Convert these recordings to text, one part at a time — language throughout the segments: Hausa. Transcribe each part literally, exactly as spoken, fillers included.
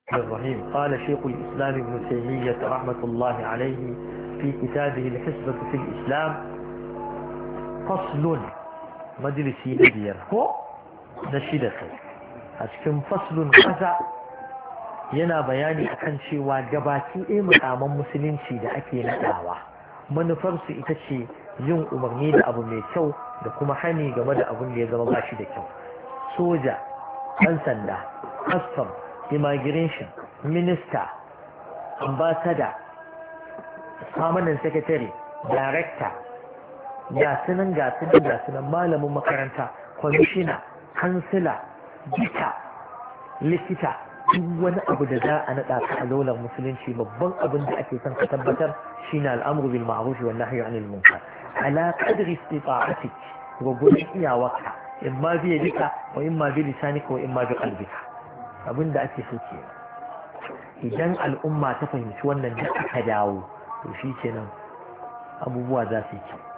الرحيم. قال شيخ الإسلام ابن تيمية رحمة الله عليه في كتابه الحسبة في الإسلام فصل مجلسي نبير هو نشيدك أشكم فصل قزع yana bayani akan cewa gabaki ɗaya mukaman musulunci da ake naɗawa manufarsu ita ce yin umarni da abu mai kyau da kuma hani game da abin da ya zama ba shi da kyau. Soja, ɗan sanda, custom, immigration, minister, ambassador, permanent secretary, director, gasunan gasunan gasunan malamin makaranta, kwamishina, kansila, duka, likita, duk wani abu da za a naɗa ka a daular musulunci babban abin da ake son ka tabbatar shine al'amru bil ma'ruf wal nahyi 'anil munkar ala qadri istita'atik wa gurin iyawarka imma bi yadika wa imma bi lisanika wa imma bi qalbika abin da ake so ke idan al'umma ta fahimci wannan da aka dawo to shi kenan abubuwa za su yi kyau.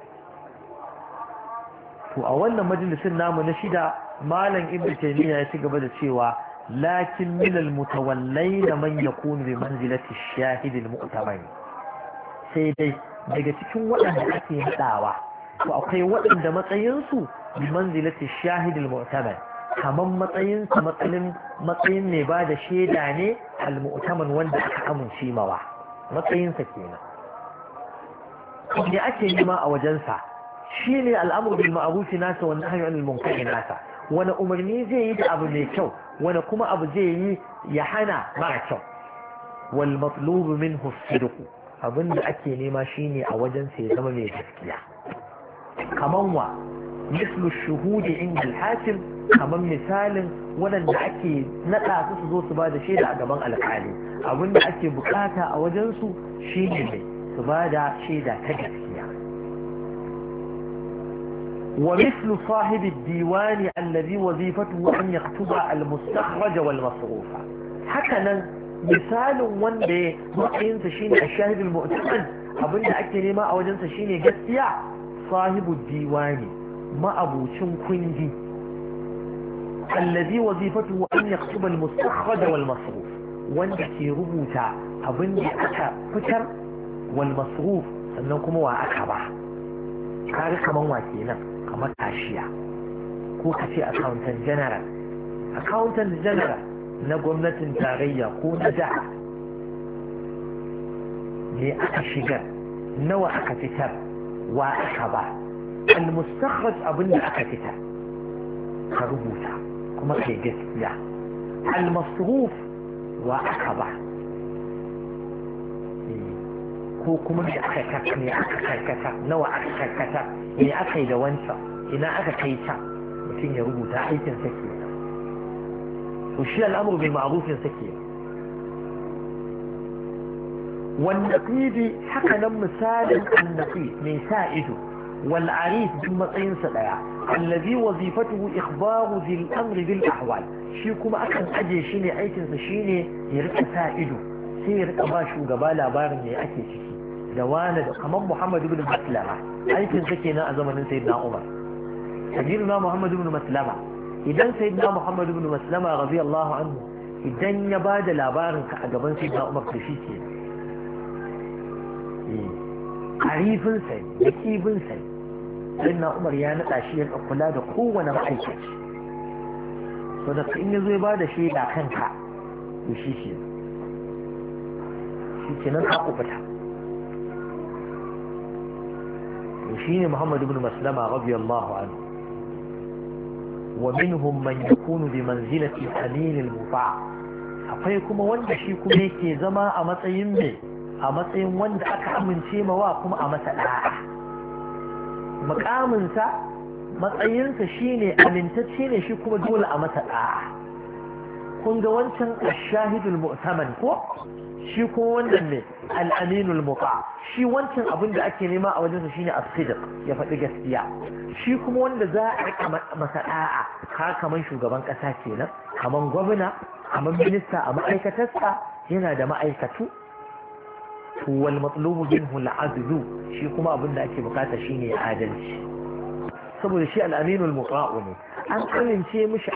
To a wannan majalisin namu na shida malam ibnu taymiya ya ci gaba da cewa lakin min almutawallain man yakunu bi manzilati ash-shahid al-mu'tabar, sai dai daga cikin waɗanda ake nadawa to akwai waɗanda matsayinsu bi manzilati ash-shahid al-mu'tabar kaman matsayin sa matsayin matsayin ne ba da shaida ne al-mu'taman wanda aka amince mawa matsayin sa kenan. da ake nema a wajen sa shine al'amru bil ma'ruf nasa wa nahyu 'anil munkar nasa, wani umarni zai yi da abu mai kyau wani kuma abu zai yi ya hana mara kyau. Wal matlubu minhu as-sidq, abinda ake nema shine a wajen sa ya zama mai gaskiya. Kaman wa mislu shuhudi inda al-hakim, kaman misalin waɗanda ake naɗa su su zo su ba da shaida a gaban alƙali, abinda ake bukata a wajen su shine mai su ba da shaida ta gaskiya. ومثل صاحب الديوان الذي وظيفته أن يكتب المستخرج والمصروف. هكذا مثال وندي مؤمن تشيني الشاهد المؤتمن أبن أكل ما أوجن تشيني جسيا صاحب الديوان ما أبو شنكوينجي الذي وظيفته أن يكتب المستخرج والمصروف وندي ربوتا أبن أكا فتر والمصروف سنكم وأكبه كارك من وكينا kamar kashiya ko ka ce accountant general accountant general na gwamnatin tarayya ko na jiha ne aka shigar nawa aka fitar wa aka ba al-mustakhraj abinda aka fitar ka rubuta kuma kai gaskiya al-masruf wa aka ba ko kuma da aka kaka ne aka karkata nawa aka karkata ne aka yi da wancan ina aka kai ta mutum ya rubuta aikin sa ke to shi al'amuru bil ma'rufin sa ke wanda qidi haka nan misalin annabi mai sa ido wal arif bin matsayin sa daya allazi wazifatuhu ikhbaru bil amri bil ahwal, shi kuma akan aje shi ne aikin sa shine ya rika sa ido sai ya rika ba shugaba labarin me ake ciki da wani da kamar Muhammad ibn Maslama aikin sa kenan a zamanin Sayyidina Umar. Sayyidina Muhammad ibn Maslama idan Sayyidina Muhammad ibn Maslama radiyallahu anhu idan ya bada labarin ka a gaban Sayyidina Umar da shi ke eh arifin sai da kibin sai Sayyidina Umar ya nada shi ya kula da kowane ma'aikaci, so da in yazo ya bada shaida kanka to shi ke shi kenan ka kubuta. وشيني محمد بن مسلمة رضي الله عنه. ومنهم من يكون بمنزلة الأمين المطاع، أقيكم وند شيكم يكي زما أمتين مي أمتين وند أكا من شيما واكم أمتلا مقامن سا متين شيني أمنتشيني شيكم دول أمتلا كنت وانشان الشاهد المؤتمن كو shi kuma wannan ne al'aminul muta, shi wancan abin da ake nema a wajensa shine as-sidq, ya faɗi gaskiya. Shi kuma wanda za a rika masa da'a ka kaman shugaban ƙasa kenan, kaman gwamna, kaman minista a ma'aikatarsa yana da ma'aikatu, to wal matlubu minhu al-adlu, shi kuma abin da ake bukata shine adalci. Saboda shi al-aminul muta ne an amince mishi